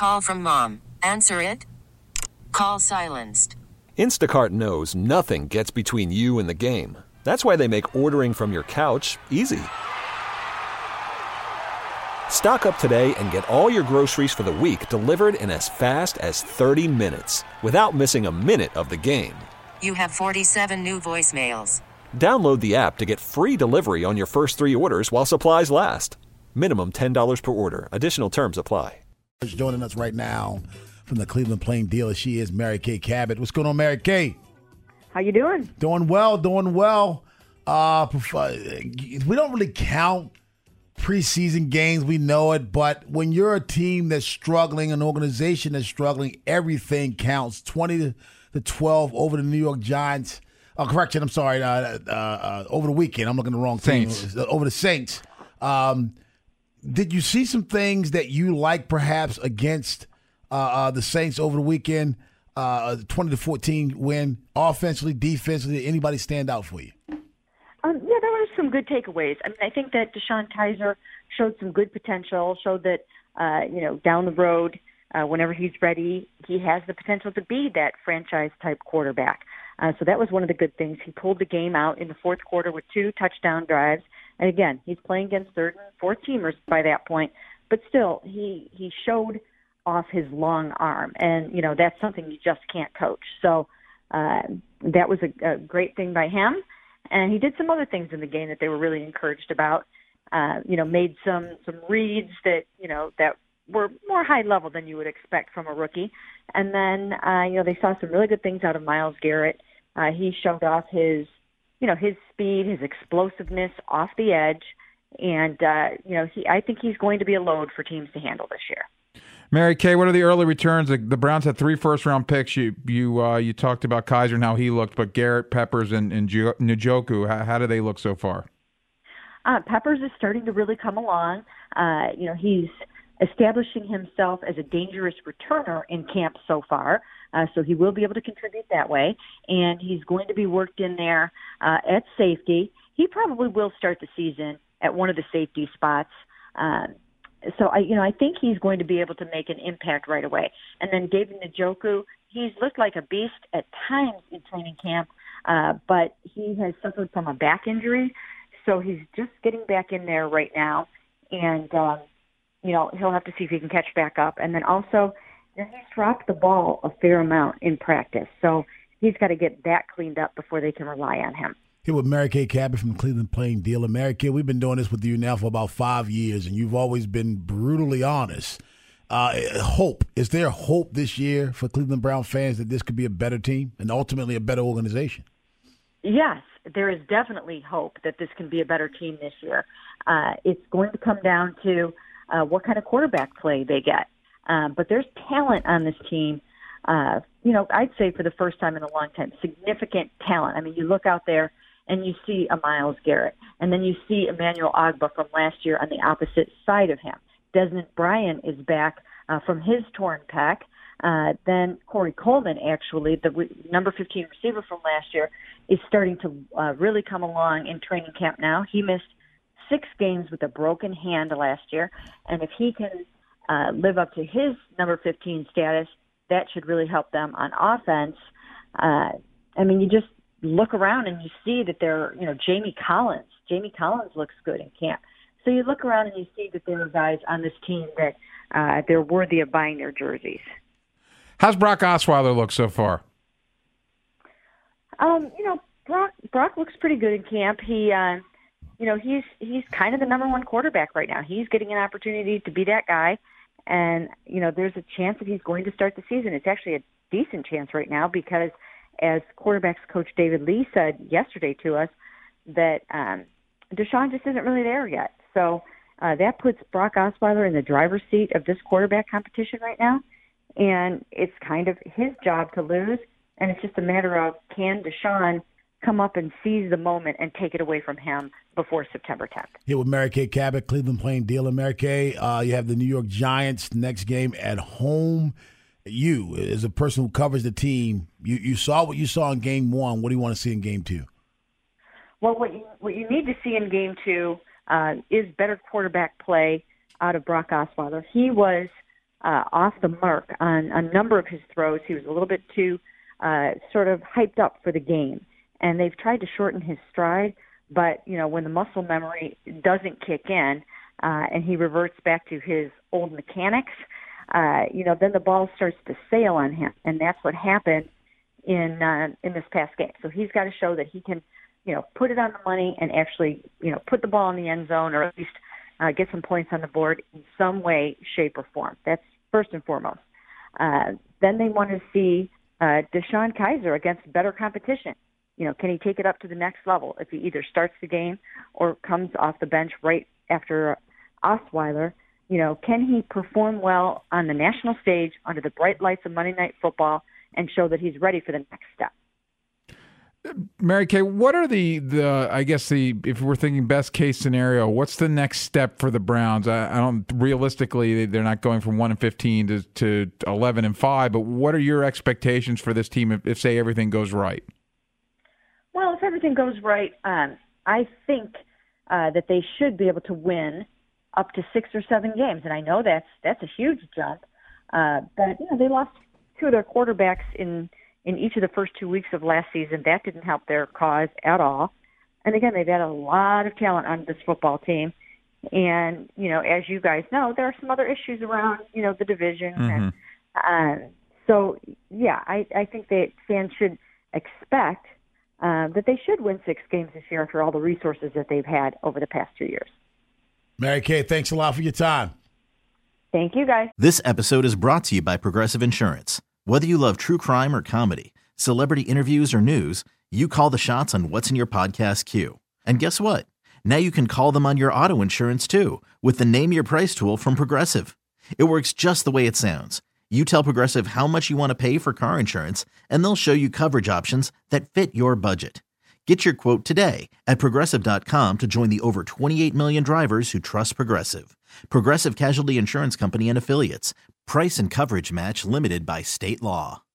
Call from mom. Answer it. Call silenced. Instacart knows nothing gets between you and the game. That's why they make ordering from your couch easy. Stock up today and get all your groceries for the week delivered in as fast as 30 minutes without missing a minute of the game. You have 47 new voicemails. Download the app to get free delivery on your first 3 orders while supplies last. Minimum $10 per order. Additional terms apply. Joining us right now from the Cleveland Plain Dealer, she is Mary Kay Cabot. What's going on, Mary Kay? How you doing? Doing well. We don't really count preseason games. We know it. But when you're a team that's struggling, an organization that's struggling, everything counts. 20-12 over the New York Giants. Over the weekend. I'm looking at the wrong team. Saints. Over the Saints. Did you see some things that you like perhaps against the Saints over the weekend? 20-14 win, offensively, defensively. Did anybody stand out for you? Yeah, there were some good takeaways. I mean, I think that Deshaun Kaiser showed some good potential, showed that, down the road, whenever he's ready, he has the potential to be that franchise-type quarterback. So that was one of the good things. He pulled the game out in the fourth quarter with 2 touchdown drives. And again, he's playing against third and fourth teamers by that point. But still, he showed off his long arm. And, that's something you just can't coach. So that was a great thing by him. And he did some other things in the game that they were really encouraged about. Made some reads that, that were more high level than you would expect from a rookie. And then, they saw some really good things out of Myles Garrett. He showed off his speed, his explosiveness off the edge. And, I think he's going to be a load for teams to handle this year. Mary Kay, what are the early returns? The Browns had 3 first-round picks. You talked about Kaiser and how he looked, but Garrett, Peppers, and Njoku, how do they look so far? Peppers is starting to really come along. He's establishing himself as a dangerous returner in camp so far, so he will be able to contribute that way. And he's going to be worked in there at safety. He probably will start the season at one of the safety spots. So I think he's going to be able to make an impact right away. And then David Njoku, he's looked like a beast at times in training camp, but he has suffered from a back injury, so he's just getting back in there right now. And he'll have to see if he can catch back up. And then also, he's dropped the ball a fair amount in practice, so he's got to get that cleaned up before they can rely on him. Here with Mary Kay Cabot from Cleveland Plain Dealer. Mary Kay, we've been doing this with you now for about 5 years, and you've always been brutally honest. Hope. Is there hope this year for Cleveland Brown fans that this could be a better team and ultimately a better organization? Yes, there is definitely hope that this can be a better team this year. It's going to come down to what kind of quarterback play they get. But there's talent on this team. I'd say for the first time in a long time, significant talent. I mean, you look out there and you see a Myles Garrett, and then you see Emmanuel Ogbah from last year on the opposite side of him. Desmond Bryant is back from his torn pec. Then Corey Coleman, actually, the number 15 receiver from last year, is starting to really come along in training camp now. He missed 6 games with a broken hand last year, and if he can live up to his number 15 status, that should really help them on offense. You just look around and you see that Jamie Collins looks good in camp. So you look around and you see that there are guys on this team that they're worthy of buying their jerseys. How's Brock Osweiler look so far? Brock looks pretty good in camp. He's kind of the number 1 quarterback right now. He's getting an opportunity to be that guy. And, there's a chance that he's going to start the season. It's actually a decent chance right now because, as quarterbacks coach David Lee said yesterday to us, that Deshaun just isn't really there yet. So that puts Brock Osweiler in the driver's seat of this quarterback competition right now. And it's kind of his job to lose. And it's just a matter of, can Deshaun come up and seize the moment and take it away from him before September 10th. Here with Mary Kay Cabot, Cleveland Plain Dealer. Mary Kay, you have the New York Giants next game at home. You, as a person who covers the team, you saw what you saw in Game 1. What do you want to see in Game 2? Well, what you need to see in Game 2 is better quarterback play out of Brock Osweiler. He was off the mark on a number of his throws. He was a little bit too sort of hyped up for the game. And they've tried to shorten his stride, but, when the muscle memory doesn't kick in and he reverts back to his old mechanics, then the ball starts to sail on him. And that's what happened in this past game. So he's got to show that he can, put it on the money and actually, put the ball in the end zone, or at least get some points on the board in some way, shape, or form. That's first and foremost. Then they want to see DeShone Kizer against better competition. Can he take it up to the next level if he either starts the game or comes off the bench right after Osweiler? Can he perform well on the national stage under the bright lights of Monday Night Football and show that he's ready for the next step? Mary Kay, what are if we're thinking best case scenario, what's the next step for the Browns? I don't, realistically, they're not going from 1-15 to 11-5, but what are your expectations for this team if say everything goes right? Well, if everything goes right, I think that they should be able to win up to 6 or 7 games, and I know that's a huge jump. But they lost 2 of their quarterbacks in each of the first 2 weeks of last season. That didn't help their cause at all. And again, they've had a lot of talent on this football team. And, as you guys know, there are some other issues around, the division. Mm-hmm. And I think that fans should expect that they should win 6 games this year after all the resources that they've had over the past 2 years. Mary Kay, thanks a lot for your time. Thank you, guys. This episode is brought to you by Progressive Insurance. Whether you love true crime or comedy, celebrity interviews or news, you call the shots on what's in your podcast queue. And guess what? Now you can call them on your auto insurance too with the Name Your Price tool from Progressive. It works just the way it sounds. You tell Progressive how much you want to pay for car insurance, and they'll show you coverage options that fit your budget. Get your quote today at Progressive.com to join the over 28 million drivers who trust Progressive. Progressive Casualty Insurance Company and Affiliates. Price and coverage match limited by state law.